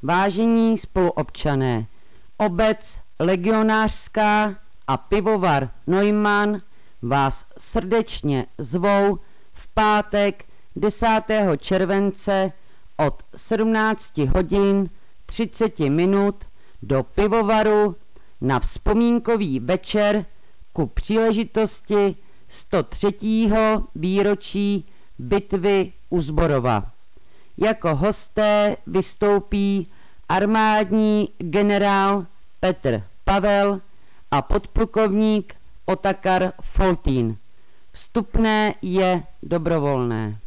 Vážení spoluobčané, obec Legionářská a pivovar Neumann vás srdečně zvou v pátek 10. července od 17 hodin 30 minut do pivovaru na vzpomínkový večer ku příležitosti 103. výročí bitvy u Zborova. Jako hosté vystoupí armádní generál Petr Pavel a podplukovník Otakar Foltín. Vstupné je dobrovolné.